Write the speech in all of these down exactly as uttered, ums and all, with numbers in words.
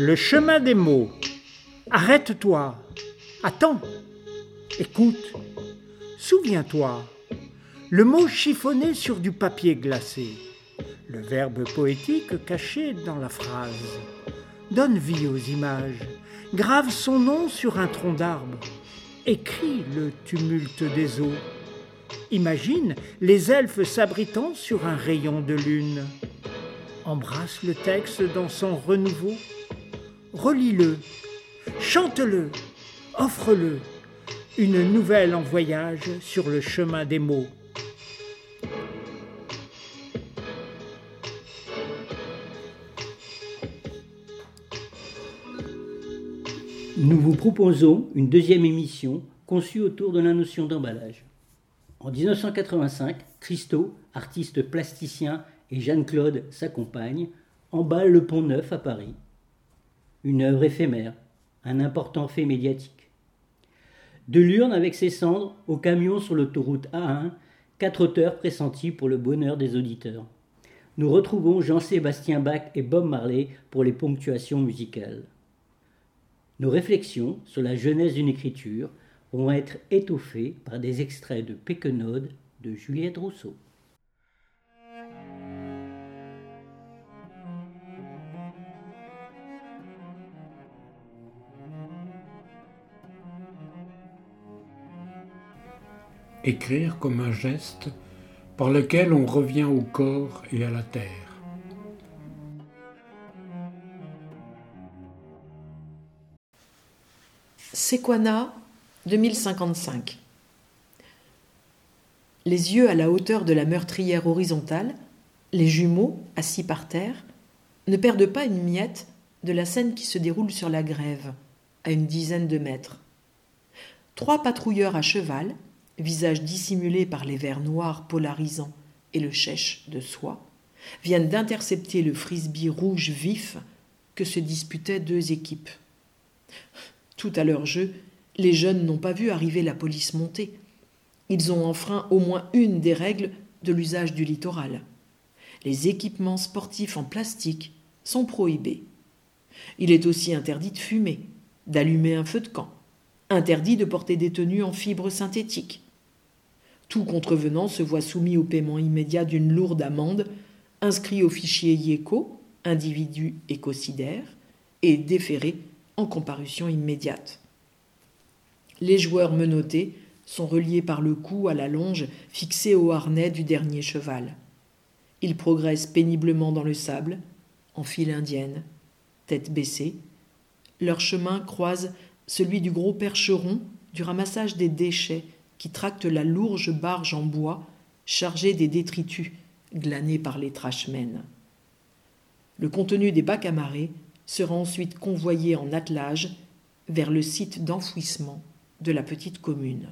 Le chemin des mots. Arrête-toi. Attends. Écoute. Souviens-toi. Le mot chiffonné sur du papier glacé. Le verbe poétique caché dans la phrase. Donne vie aux images. Grave son nom sur un tronc d'arbre. Écris le tumulte des eaux. Imagine les elfes s'abritant sur un rayon de lune. Embrasse le texte dans son renouveau. Relis-le, chante-le, offre-le. Une nouvelle en voyage sur le chemin des mots. Nous vous proposons une deuxième émission conçue autour de la notion d'emballage. En dix-neuf cent quatre-vingt-cinq, Christo, artiste plasticien, et Jeanne-Claude, sa compagne, emballent le Pont Neuf à Paris. Une œuvre éphémère, un important fait médiatique. De l'urne avec ses cendres au camion sur l'autoroute A un, quatre auteurs pressentis pour le bonheur des auditeurs. Nous retrouvons Jean-Sébastien Bach et Bob Marley pour les ponctuations musicales. Nos réflexions sur la genèse d'une écriture vont être étoffées par des extraits de Péquenaude de Juliette Rousseau. Écrire comme un geste par lequel on revient au corps et à la terre. Sequana, deux mille cinquante-cinq. Les yeux à la hauteur de la meurtrière horizontale, les jumeaux, assis par terre, ne perdent pas une miette de la scène qui se déroule sur la grève, à une dizaine de mètres. Trois patrouilleurs à cheval, visage dissimulé par les verres noirs polarisants et le chèche de soie, viennent d'intercepter le frisbee rouge vif que se disputaient deux équipes. Tout à leur jeu, les jeunes n'ont pas vu arriver la police montée. Ils ont enfreint au moins une des règles de l'usage du littoral. Les équipements sportifs en plastique sont prohibés. Il est aussi interdit de fumer, d'allumer un feu de camp, interdit de porter des tenues en fibres synthétiques. Tout contrevenant se voit soumis au paiement immédiat d'une lourde amende, inscrit au fichier IECO, individu écocidaire, et déféré en comparution immédiate. Les joueurs menottés sont reliés par le cou à la longe fixée au harnais du dernier cheval. Ils progressent péniblement dans le sable, en file indienne, tête baissée. Leur chemin croise celui du gros percheron du ramassage des déchets qui tracte la lourde barge en bois chargée des détritus glanés par les trashmen. Le contenu des bacs à marée sera ensuite convoyé en attelage vers le site d'enfouissement de la petite commune.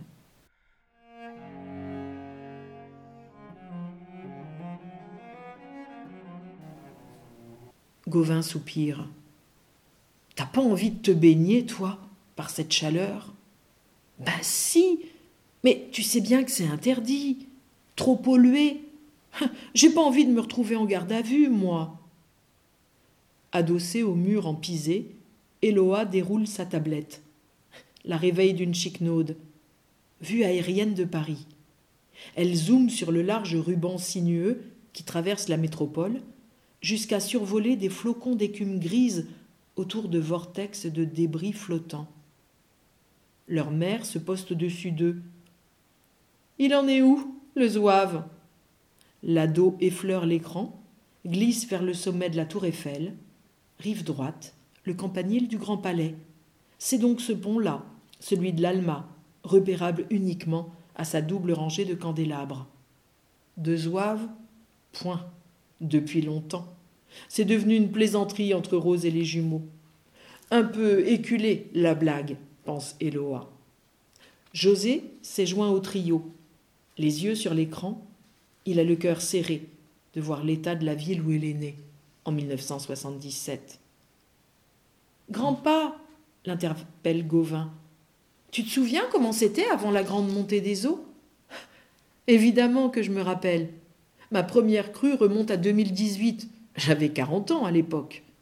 Gauvin soupire. « T'as pas envie de te baigner, toi, par cette chaleur ?»« Ben si, mais tu sais bien que c'est interdit. Trop pollué. J'ai pas envie de me retrouver en garde à vue, moi. » Adossée au mur en pisé, Eloa déroule sa tablette. La réveille d'une chiquenaude. Vue aérienne de Paris. Elle zoome sur le large ruban sinueux qui traverse la métropole, jusqu'à survoler des flocons d'écume grise autour de vortex de débris flottants. Leur mère se poste au-dessus d'eux. « Il en est où, le zouave ?» L'ado effleure l'écran, glisse vers le sommet de la tour Eiffel. Rive droite, le campanile du Grand Palais. C'est donc ce pont-là, celui de l'Alma, repérable uniquement à sa double rangée de candélabres. De zouave ? Point. Depuis longtemps. C'est devenu une plaisanterie entre Rose et les jumeaux. Un peu éculée, la blague, pense Eloa. José s'est joint au trio. Les yeux sur l'écran, il a le cœur serré de voir l'état de la ville où il est né, en mille neuf cent soixante-dix-sept. « Grand-pa !» l'interpelle Gauvin. « Tu te souviens comment c'était avant la grande montée des eaux ?»« Évidemment que je me rappelle. Ma première crue remonte à deux mille dix-huit. J'avais quarante ans à l'époque.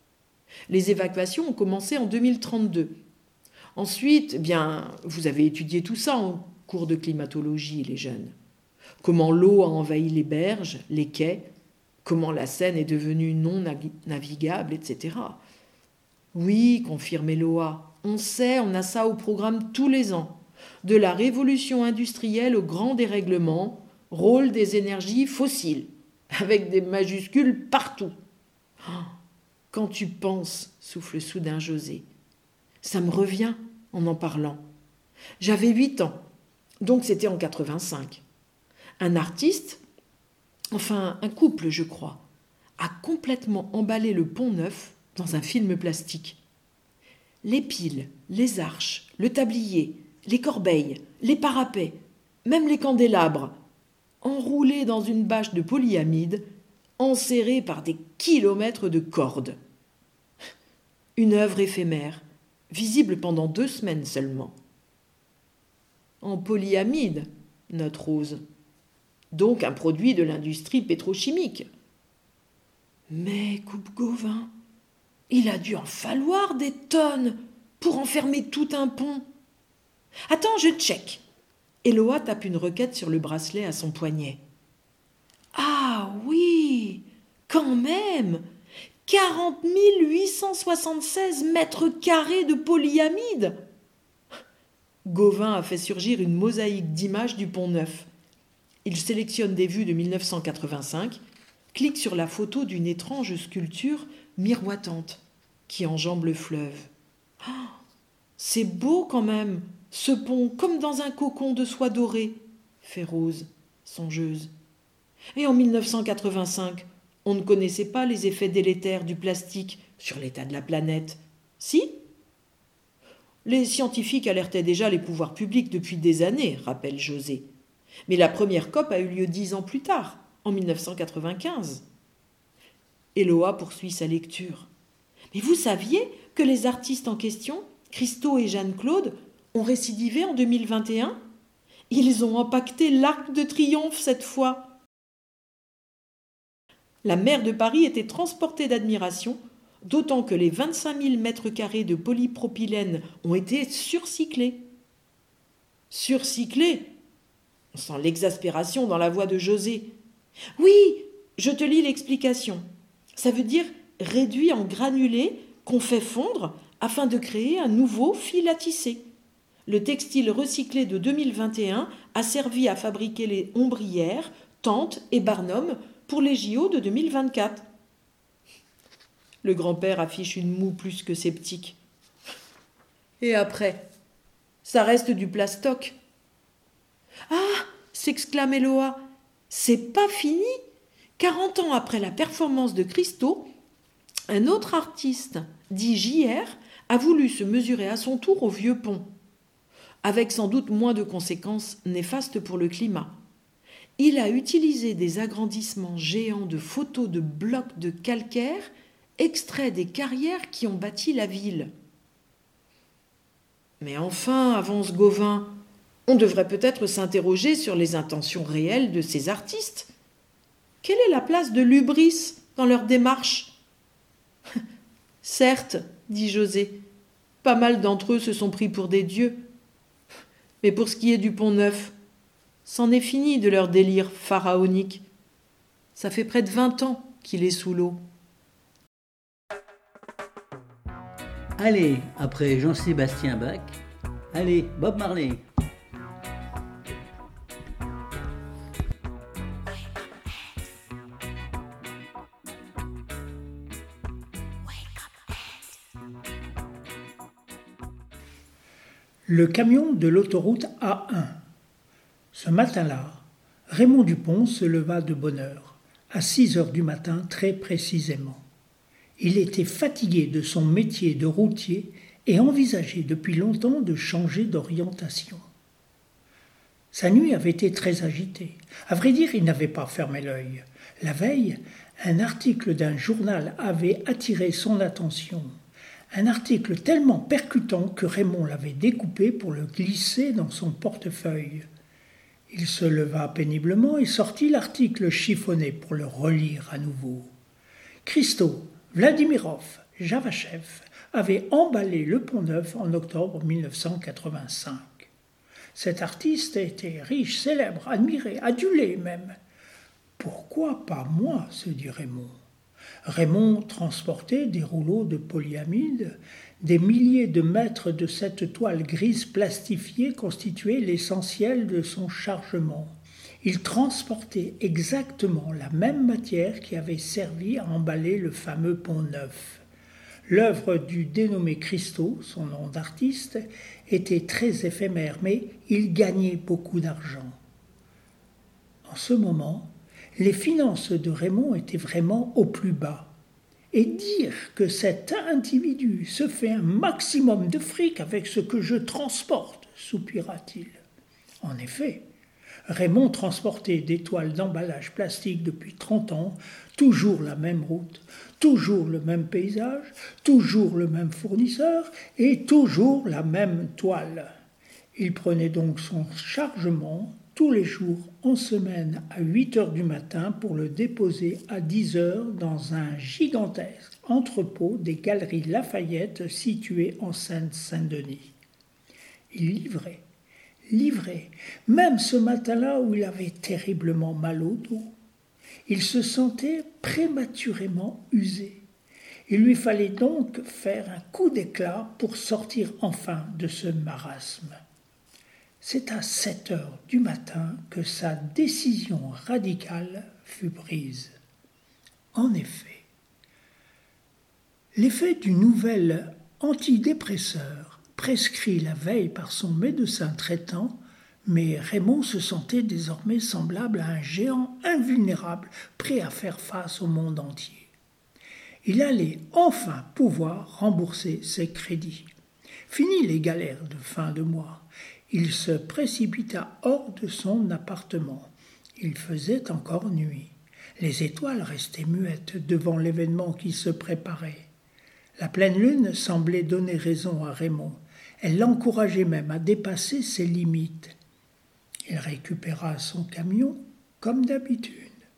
Les évacuations ont commencé en deux mille trente-deux. Ensuite, eh bien, vous avez étudié tout ça en cours de climatologie, les jeunes. Comment l'eau a envahi les berges, les quais, comment la Seine est devenue non navigable, et cetera. Oui, confirme Eloa, on sait, on a ça au programme tous les ans. De la révolution industrielle au grand dérèglement, rôle des énergies fossiles, avec des majuscules partout. Oh, quand tu penses, souffle soudain José, ça me revient en en parlant. J'avais huit ans, donc c'était en quatre-vingt-cinq. Un artiste, enfin un couple je crois, a complètement emballé le Pont-Neuf dans un film plastique. Les piles, les arches, le tablier, les corbeilles, les parapets, même les candélabres, enroulés dans une bâche de polyamide, enserrés par des kilomètres de cordes. Une œuvre éphémère, visible pendant deux semaines seulement. En polyamide, note Rose. Donc un produit de l'industrie pétrochimique. Mais, coupe Gauvin, il a dû en falloir des tonnes pour enfermer tout un pont. Attends, je check. Eloa tape une requête sur le bracelet à son poignet. Ah oui, quand même, quarante mille huit cent soixante-seize mètres carrés de polyamide. Gauvin a fait surgir une mosaïque d'images du Pont-Neuf. Il sélectionne des vues de mille neuf cent quatre-vingt-cinq, clique sur la photo d'une étrange sculpture miroitante qui enjambe le fleuve. Oh, c'est beau quand même, ce pont comme dans un cocon de soie dorée, fait Rose, songeuse. Et en mille neuf cent quatre-vingt-cinq, on ne connaissait pas les effets délétères du plastique sur l'état de la planète. Si ? Les scientifiques alertaient déjà les pouvoirs publics depuis des années, rappelle José. Mais la première COP a eu lieu dix ans plus tard, en mille neuf cent quatre-vingt-quinze. Eloa poursuit sa lecture. Mais vous saviez que les artistes en question, Christo et Jeanne-Claude, ont récidivé en deux mille vingt et un ? Ils ont empaqueté l'Arc de Triomphe cette fois. La maire de Paris était transportée d'admiration, d'autant que les vingt-cinq mille mètres carrés de polypropylène ont été surcyclés. Surcyclés ? On sent l'exaspération dans la voix de José. Oui, je te lis l'explication. Ça veut dire réduit en granulés qu'on fait fondre afin de créer un nouveau fil à tisser. Le textile recyclé de deux mille vingt et un a servi à fabriquer les ombrières, tentes et barnums pour les J O de deux mille vingt-quatre. Le grand-père affiche une moue plus que sceptique. Et après, ça reste du plastoc. Ah, s'exclame Eloa, c'est pas fini. Quarante ans après la performance de Christo, un autre artiste, dit J R, a voulu se mesurer à son tour au vieux pont, avec sans doute moins de conséquences néfastes pour le climat. Il a utilisé des agrandissements géants de photos de blocs de calcaire extraits des carrières qui ont bâti la ville. Mais enfin, avance Gauvin, on devrait peut-être s'interroger sur les intentions réelles de ces artistes. Quelle est la place de l'hubris dans leur démarche ? Certes, dit José, pas mal d'entre eux se sont pris pour des dieux. Mais pour ce qui est du Pont-Neuf, c'en est fini de leur délire pharaonique. Ça fait près de vingt ans qu'il est sous l'eau. Allez, après Jean-Sébastien Bach, allez, Bob Marley. Le camion de l'autoroute A un. Ce matin-là, Raymond Dupont se leva de bonne heure, à six heures du matin très précisément. Il était fatigué de son métier de routier et envisageait depuis longtemps de changer d'orientation. Sa nuit avait été très agitée. À vrai dire, il n'avait pas fermé l'œil. La veille, un article d'un journal avait attiré son attention. Un article tellement percutant que Raymond l'avait découpé pour le glisser dans son portefeuille. Il se leva péniblement et sortit l'article chiffonné pour le relire à nouveau. Christo, Vladimirov, Javachev avait emballé le Pont-Neuf en octobre mille neuf cent quatre-vingt-cinq. Cet artiste était riche, célèbre, admiré, adulé même. Pourquoi pas moi, se dit Raymond. Raymond transportait des rouleaux de polyamide, des milliers de mètres de cette toile grise plastifiée constituaient l'essentiel de son chargement. Il transportait exactement la même matière qui avait servi à emballer le fameux Pont-Neuf. L'œuvre du dénommé Christo, son nom d'artiste, était très éphémère, mais il gagnait beaucoup d'argent. En ce moment, les finances de Raymond étaient vraiment au plus bas. Et dire que cet individu se fait un maximum de fric avec ce que je transporte, soupira-t-il. En effet, Raymond transportait des toiles d'emballage plastique depuis trente ans, toujours la même route, toujours le même paysage, toujours le même fournisseur et toujours la même toile. Il prenait donc son chargement tous les jours en semaine à huit heures du matin pour le déposer à dix heures dans un gigantesque entrepôt des Galeries Lafayette situé en Seine-Saint-Denis. Il livrait, livrait, même ce matin-là où il avait terriblement mal au dos. Il se sentait prématurément usé. Il lui fallait donc faire un coup d'éclat pour sortir enfin de ce marasme. C'est à sept heures du matin que sa décision radicale fut prise. En effet, l'effet du nouvel antidépresseur prescrit la veille par son médecin traitant, mais Raymond se sentait désormais semblable à un géant invulnérable prêt à faire face au monde entier. Il allait enfin pouvoir rembourser ses crédits. Fini les galères de fin de mois. Il se précipita hors de son appartement. Il faisait encore nuit. Les étoiles restaient muettes devant l'événement qui se préparait. La pleine lune semblait donner raison à Raymond. Elle l'encourageait même à dépasser ses limites. Il récupéra son camion comme d'habitude.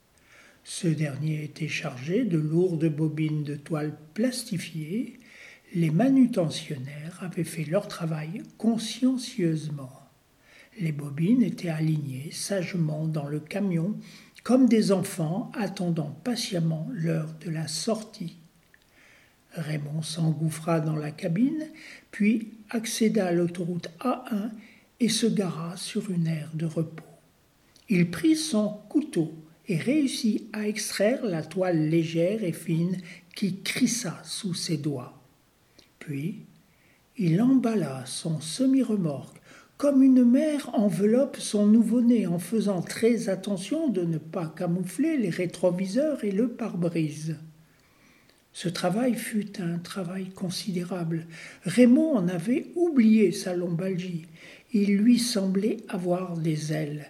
Ce dernier était chargé de lourdes bobines de toile plastifiée. Les manutentionnaires avaient fait leur travail consciencieusement. Les bobines étaient alignées sagement dans le camion comme des enfants attendant patiemment l'heure de la sortie. Raymond s'engouffra dans la cabine, puis accéda à l'autoroute A un et se gara sur une aire de repos. Il prit son couteau et réussit à extraire la toile légère et fine qui crissa sous ses doigts. Puis, il emballa son semi-remorque comme une mère enveloppe son nouveau-né en faisant très attention de ne pas camoufler les rétroviseurs et le pare-brise. Ce travail fut un travail considérable. Raymond en avait oublié sa lombalgie. Il lui semblait avoir des ailes.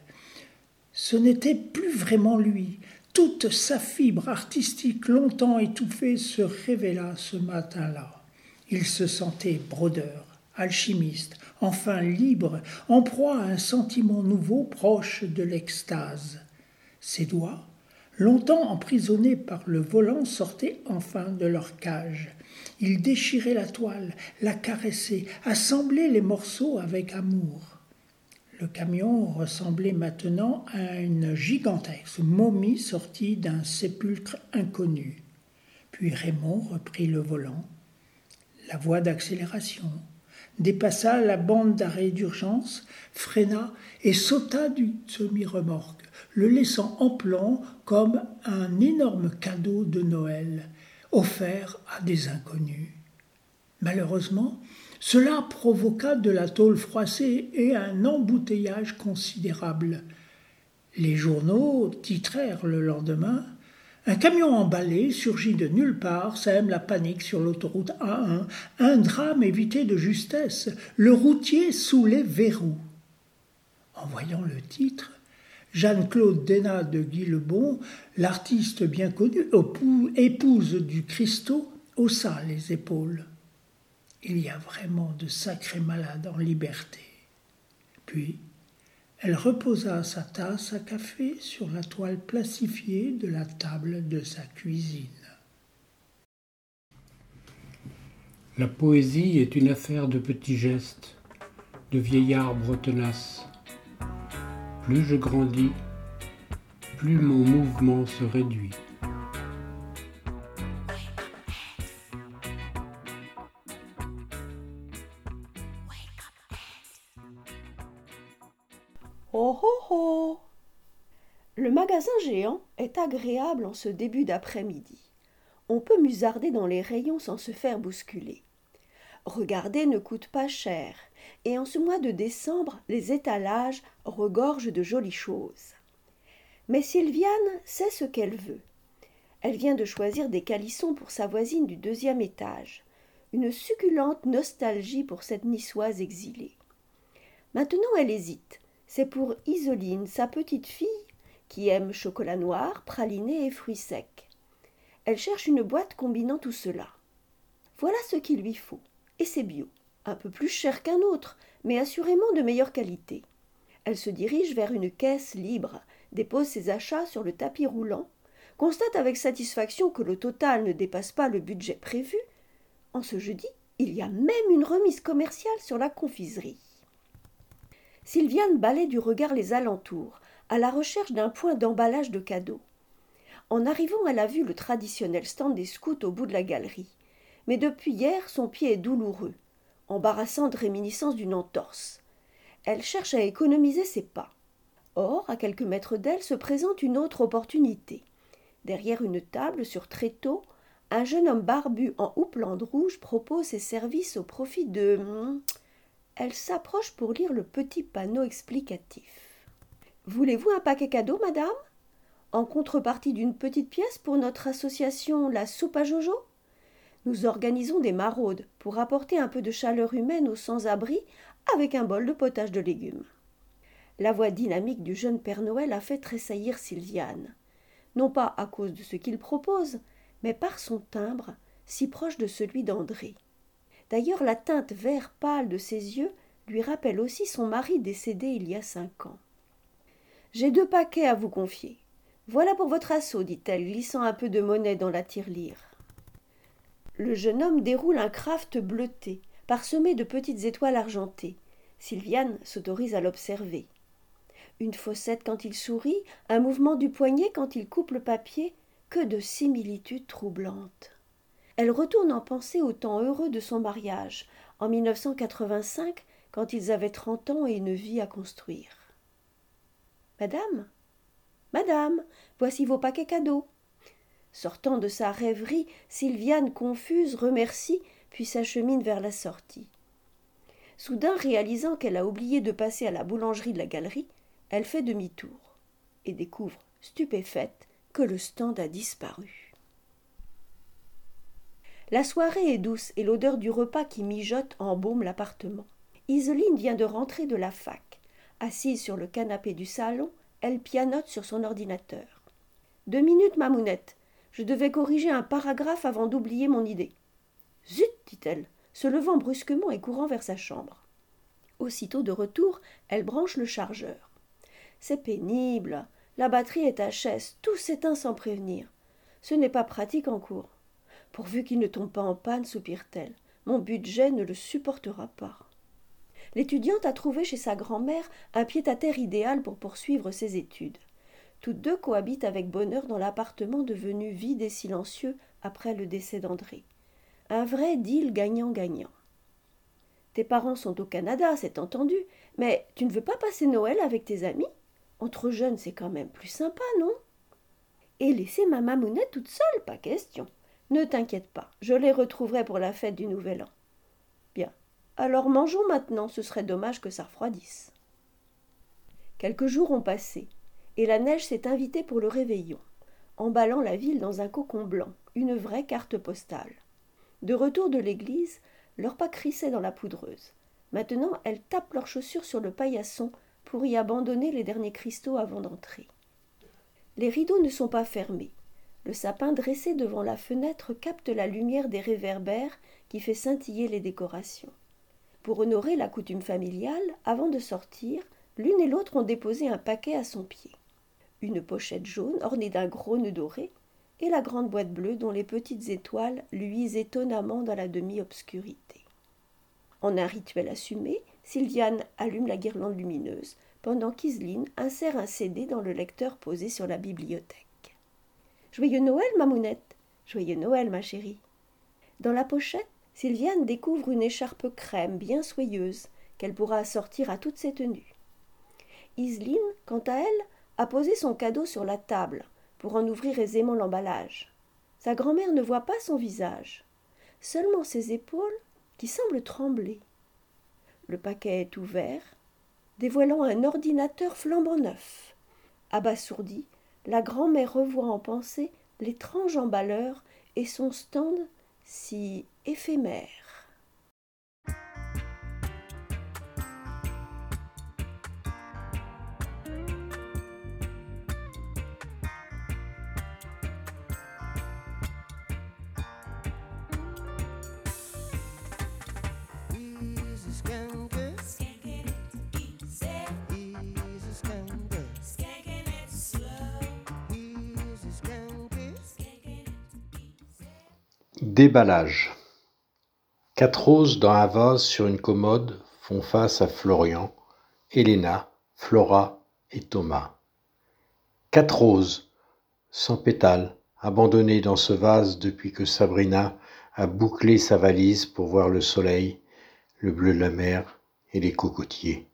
Ce n'était plus vraiment lui. Toute sa fibre artistique longtemps étouffée se révéla ce matin-là. Il se sentait brodeur, alchimiste, enfin libre, en proie à un sentiment nouveau proche de l'extase. Ses doigts, longtemps emprisonnés par le volant, sortaient enfin de leur cage. Il déchirait la toile, la caressait, assemblait les morceaux avec amour. Le camion ressemblait maintenant à une gigantesque momie sortie d'un sépulcre inconnu. Puis Raymond reprit le volant. La voie d'accélération, dépassa la bande d'arrêt d'urgence, freina et sauta du semi-remorque, le laissant en plan comme un énorme cadeau de Noël, offert à des inconnus. Malheureusement, cela provoqua de la tôle froissée et un embouteillage considérable. Les journaux titrèrent le lendemain « Un camion emballé surgit de nulle part, sème la panique sur l'autoroute A un. Un drame évité de justesse, le routier sous les verrous. » En voyant le titre, Jeanne-Claude Denat de Guillebon, l'artiste bien connue, épouse du Christo, haussa les épaules. Il y a vraiment de sacrés malades en liberté. Puis, elle reposa sa tasse à café sur la toile plastifiée de la table de sa cuisine. La poésie est une affaire de petits gestes, de vieil arbre tenace. Plus je grandis, plus mon mouvement se réduit. Oh oh oh! Le magasin géant est agréable en ce début d'après-midi. On peut musarder dans les rayons sans se faire bousculer. Regarder ne coûte pas cher, et en ce mois de décembre, les étalages regorgent de jolies choses. Mais Sylviane sait ce qu'elle veut. Elle vient de choisir des calissons pour sa voisine du deuxième étage. Une succulente nostalgie pour cette niçoise exilée. Maintenant elle hésite. C'est pour Isoline, sa petite fille, qui aime chocolat noir, praliné et fruits secs. Elle cherche une boîte combinant tout cela. Voilà ce qu'il lui faut. Et c'est bio. Un peu plus cher qu'un autre, mais assurément de meilleure qualité. Elle se dirige vers une caisse libre, dépose ses achats sur le tapis roulant, constate avec satisfaction que le total ne dépasse pas le budget prévu. En ce jeudi, il y a même une remise commerciale sur la confiserie. Sylviane balaie du regard les alentours, à la recherche d'un point d'emballage de cadeaux. En arrivant, elle a vu le traditionnel stand des scouts au bout de la galerie. Mais depuis hier, son pied est douloureux, embarrassante réminiscence d'une entorse. Elle cherche à économiser ses pas. Or, à quelques mètres d'elle se présente une autre opportunité. Derrière une table sur tréteau, un jeune homme barbu en houppelande rouge propose ses services au profit de... Elle s'approche pour lire le petit panneau explicatif. « Voulez-vous un paquet cadeau, madame ? En contrepartie d'une petite pièce pour notre association La Soupe à Jojo ? Nous organisons des maraudes pour apporter un peu de chaleur humaine aux sans-abri avec un bol de potage de légumes. » La voix dynamique du jeune Père Noël a fait tressaillir Sylviane. Non pas à cause de ce qu'il propose, mais par son timbre, si proche de celui d'André. D'ailleurs, la teinte vert pâle de ses yeux lui rappelle aussi son mari décédé il y a cinq ans. « J'ai deux paquets à vous confier. Voilà pour votre assaut, dit-elle, glissant un peu de monnaie dans la tirelire. Le jeune homme déroule un kraft bleuté, parsemé de petites étoiles argentées. Sylviane s'autorise à l'observer. Une fossette quand il sourit, un mouvement du poignet quand il coupe le papier, que de similitudes troublantes. Elle retourne en pensée au temps heureux de son mariage, en mille neuf cent quatre-vingt-cinq, quand ils avaient trente ans et une vie à construire. « Madame, madame, voici vos paquets cadeaux. » Sortant de sa rêverie, Sylviane, confuse, remercie, puis s'achemine vers la sortie. Soudain, réalisant qu'elle a oublié de passer à la boulangerie de la galerie, elle fait demi-tour et découvre, stupéfaite, que le stand a disparu. La soirée est douce et l'odeur du repas qui mijote embaume l'appartement. Isoline vient de rentrer de la fac. Assise sur le canapé du salon, elle pianote sur son ordinateur. « Deux minutes, mamounette. Je devais corriger un paragraphe avant d'oublier mon idée. »« Zut !» dit-elle, se levant brusquement et courant vers sa chambre. Aussitôt de retour, elle branche le chargeur. « C'est pénible. La batterie est H S. Tout s'éteint sans prévenir. Ce n'est pas pratique en cours. Pourvu qu'il ne tombe pas en panne, soupire-t-elle. Mon budget ne le supportera pas. » L'étudiante a trouvé chez sa grand-mère un pied-à-terre idéal pour poursuivre ses études. Toutes deux cohabitent avec bonheur dans l'appartement devenu vide et silencieux après le décès d'André. Un vrai deal gagnant-gagnant. Tes parents sont au Canada, c'est entendu, mais tu ne veux pas passer Noël avec tes amis ? Entre jeunes, c'est quand même plus sympa, non ? Et laisser ma mamounette toute seule, pas question. Ne t'inquiète pas, je les retrouverai pour la fête du Nouvel An. Bien, alors mangeons maintenant, ce serait dommage que ça refroidisse. Quelques jours ont passé. Et la neige s'est invitée pour le réveillon, emballant la ville dans un cocon blanc, une vraie carte postale. De retour de l'église, leurs pas crissaient dans la poudreuse. Maintenant, elles tapent leurs chaussures sur le paillasson pour y abandonner les derniers cristaux avant d'entrer. Les rideaux ne sont pas fermés. Le sapin dressé devant la fenêtre capte la lumière des réverbères qui fait scintiller les décorations. Pour honorer la coutume familiale, avant de sortir, l'une et l'autre ont déposé un paquet à son pied. Une pochette jaune ornée d'un gros nœud doré et la grande boîte bleue dont les petites étoiles luisent étonnamment dans la demi-obscurité. En un rituel assumé, Sylviane allume la guirlande lumineuse, pendant qu'Iseline insère un C D dans le lecteur posé sur la bibliothèque. « Joyeux Noël, mamounette !»« Joyeux Noël, ma chérie !» Dans la pochette, Sylviane découvre une écharpe crème bien soyeuse qu'elle pourra assortir à toutes ses tenues. Iseline, quant à elle, a posé son cadeau sur la table pour en ouvrir aisément l'emballage. Sa grand-mère ne voit pas son visage, seulement ses épaules qui semblent trembler. Le paquet est ouvert, dévoilant un ordinateur flambant neuf. Abasourdie, la grand-mère revoit en pensée l'étrange emballeur et son stand si éphémère. Déballage. Quatre roses dans un vase sur une commode font face à Florian, Elena, Flora et Thomas. Quatre roses, sans pétales, abandonnées dans ce vase depuis que Sabrina a bouclé sa valise pour voir le soleil, le bleu de la mer et les cocotiers.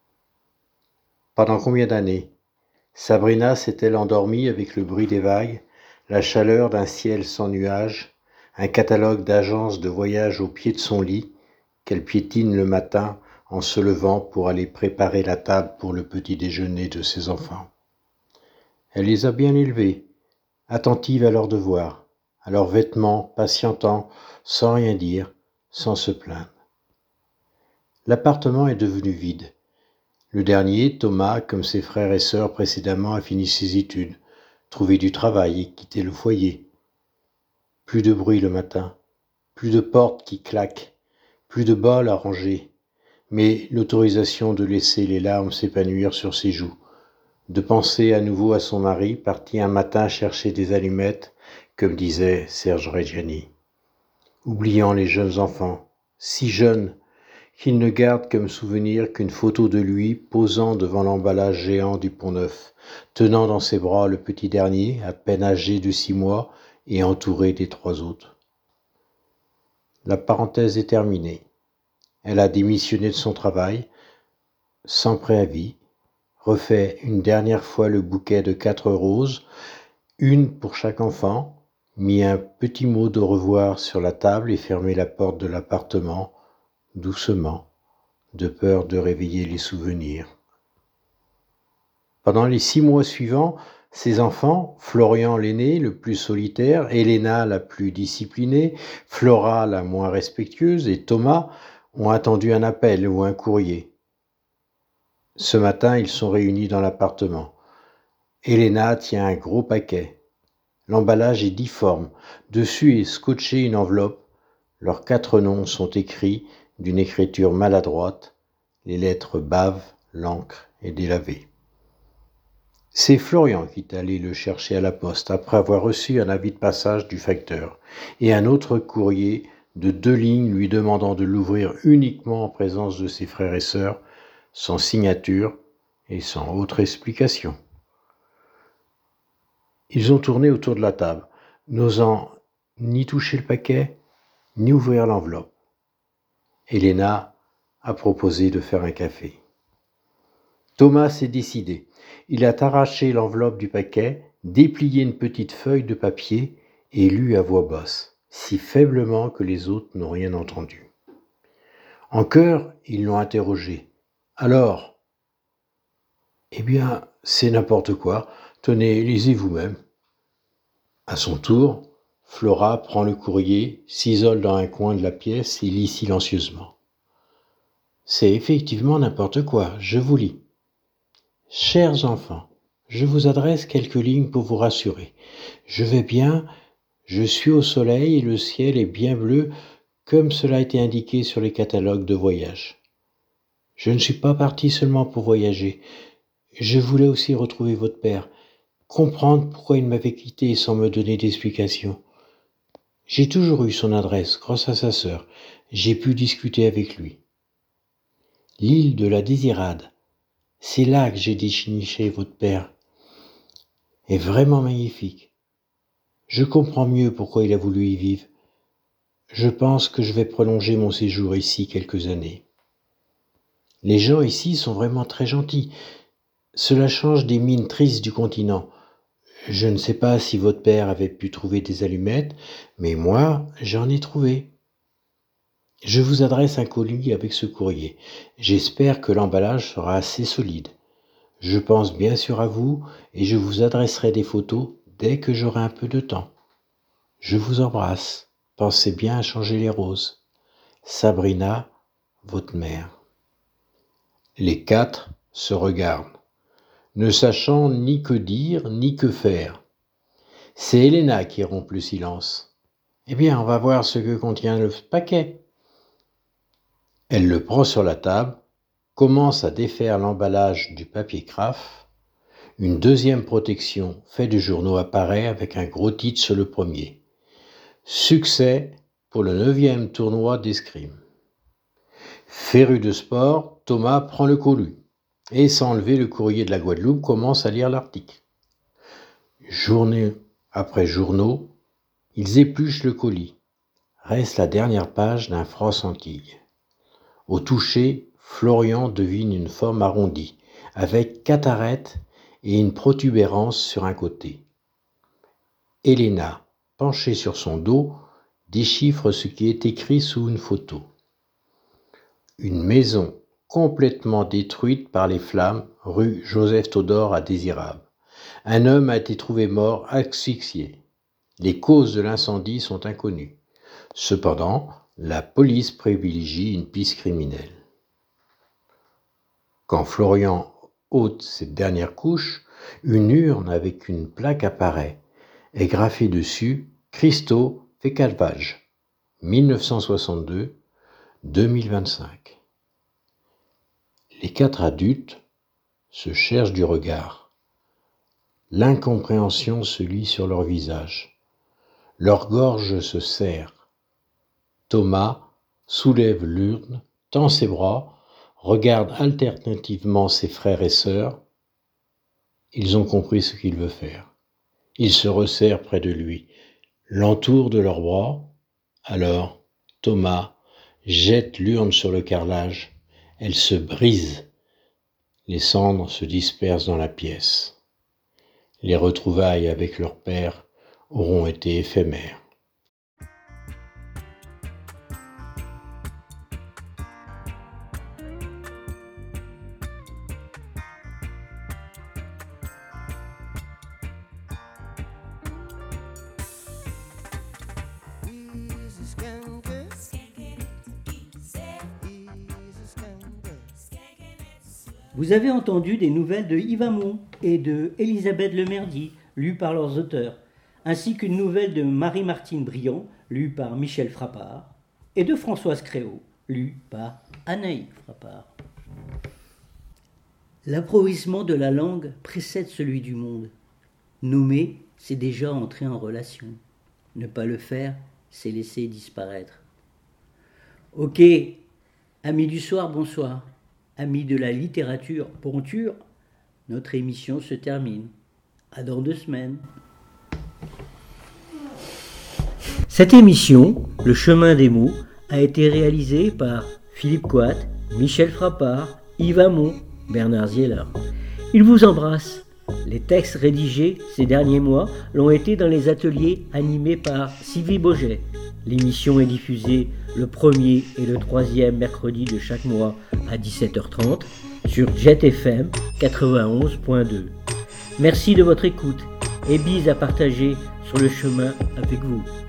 Pendant combien d'années Sabrina s'est-elle endormie avec le bruit des vagues, la chaleur d'un ciel sans nuages, un catalogue d'agences de voyage au pied de son lit, qu'elle piétine le matin en se levant pour aller préparer la table pour le petit déjeuner de ses enfants. Elle les a bien élevés, attentives à leurs devoirs, à leurs vêtements, patientant, sans rien dire, sans se plaindre. L'appartement est devenu vide. Le dernier, Thomas, comme ses frères et sœurs précédemment, a fini ses études, trouvé du travail et quitté le foyer. Plus de bruit le matin, plus de portes qui claquent, plus de bols à ranger, mais l'autorisation de laisser les larmes s'épanouir sur ses joues, de penser à nouveau à son mari, parti un matin chercher des allumettes, comme disait Serge Reggiani, oubliant les jeunes enfants, si jeunes, qu'il ne garde comme souvenir qu'une photo de lui posant devant l'emballage géant du Pont-Neuf, tenant dans ses bras le petit dernier, à peine âgé de six mois, et entouré des trois autres. La parenthèse est terminée. Elle a démissionné de son travail, sans préavis, refait une dernière fois le bouquet de quatre roses, une pour chaque enfant, mis un petit mot de revoir sur la table et fermé la porte de l'appartement, doucement, de peur de réveiller les souvenirs. Pendant les six mois suivants, ses enfants, Florian l'aîné, le plus solitaire, Elena la plus disciplinée, Flora la moins respectueuse et Thomas ont attendu un appel ou un courrier. Ce matin, ils sont réunis dans l'appartement. Elena tient un gros paquet. L'emballage est difforme. Dessus est scotchée une enveloppe. Leurs quatre noms sont écrits d'une écriture maladroite. Les lettres bavent, l'encre est délavée. C'est Florian qui est allé le chercher à la poste après avoir reçu un avis de passage du facteur et un autre courrier de deux lignes lui demandant de l'ouvrir uniquement en présence de ses frères et sœurs, sans signature et sans autre explication. Ils ont tourné autour de la table, n'osant ni toucher le paquet, ni ouvrir l'enveloppe. Elena a proposé de faire un café. Thomas s'est décidé. Il a arraché l'enveloppe du paquet, déplié une petite feuille de papier et lu à voix basse, si faiblement que les autres n'ont rien entendu. En chœur, ils l'ont interrogé. « Alors ?»« Eh bien, c'est n'importe quoi. Tenez, lisez vous-même. » À son tour, Flora prend le courrier, s'isole dans un coin de la pièce et lit silencieusement. « C'est effectivement n'importe quoi, je vous lis. Chers enfants, je vous adresse quelques lignes pour vous rassurer. Je vais bien, je suis au soleil et le ciel est bien bleu comme cela a été indiqué sur les catalogues de voyage. Je ne suis pas parti seulement pour voyager. Je voulais aussi retrouver votre père. comprendre pourquoi il m'avait quitté sans me donner d'explication. J'ai toujours eu son adresse grâce à sa sœur. J'ai pu discuter avec lui. L'île de la Désirade, c'est là que j'ai déniché votre père, est vraiment magnifique. Je comprends mieux pourquoi il a voulu y vivre. Je pense que je vais prolonger mon séjour ici quelques années. Les gens ici sont vraiment très gentils. Cela change des mines tristes du continent. Je ne sais pas si votre père avait pu trouver des allumettes, mais moi, j'en ai trouvé. Je vous adresse un colis avec ce courrier. J'espère que l'emballage sera assez solide. Je pense bien sûr à vous et je vous adresserai des photos dès que j'aurai un peu de temps. Je vous embrasse. Pensez bien à changer les roses. Sabrina, votre mère. Les quatre se regardent, ne sachant ni que dire ni que faire. C'est Helena qui rompt le silence. Eh bien, on va voir ce que contient le paquet. Elle le prend sur la table, commence à défaire l'emballage du papier craft. Une deuxième protection faite de journaux apparaît avec un gros titre sur le premier. Succès pour le neuvième tournoi d'escrime. Féru de sport, Thomas prend le colis et, sans enlever le courrier de la Guadeloupe, commence à lire l'article. Journée après journaux, ils épluchent le colis. Reste la dernière page d'un France-Antilles. Au toucher, Florian devine une forme arrondie, avec quatre arêtes et une protubérance sur un côté. Helena, penchée sur son dos, déchiffre ce qui est écrit sous une photo. Une maison complètement détruite par les flammes, rue Joseph-Thodor à Désirade. Un homme a été trouvé mort asphyxié. Les causes de l'incendie sont inconnues. Cependant, la police privilégie une piste criminelle. Quand Florian ôte cette dernière couche, une urne avec une plaque apparaît et graffée dessus « Christo fait calvage, mille neuf cent soixante-deux à deux mille vingt-cinq ». Les quatre adultes se cherchent du regard. L'incompréhension se lit sur leur visage. Leur gorge se serre. Thomas soulève l'urne, tend ses bras, regarde alternativement ses frères et sœurs. Ils ont compris ce qu'il veut faire. Ils se resserrent près de lui, l'entourent de leurs bras. Alors, Thomas jette l'urne sur le carrelage. Elle se brise. Les cendres se dispersent dans la pièce. Les retrouvailles avec leur père auront été éphémères. Vous avez entendu des nouvelles de Yves Hamon et de Elisabeth Lemerdy, lues par leurs auteurs, ainsi qu'une nouvelle de Marie-Martine Briand, lue par Michel Frappard, et de Françoise Créault, lue par Anaïs Frappard. L'approvisionnement de la langue précède celui du monde. Nommer, c'est déjà entrer en relation. Ne pas le faire, c'est laisser disparaître. Ok, amis du soir, bonsoir. Amis de la littérature, ponture, notre émission se termine. À dans deux semaines. Cette émission, Le chemin des mots, a été réalisée par Philippe Coat, Michel Frappard, Yves Hamon, Bernard Ziela. Il vous embrasse. Les textes rédigés ces derniers mois l'ont été dans les ateliers animés par Sylvie Boget. L'émission est diffusée le premier et le troisième mercredi de chaque mois à dix-sept heures trente sur Jet F M quatre-vingt-onze point deux. Merci de votre écoute et bise à partager sur le chemin avec vous.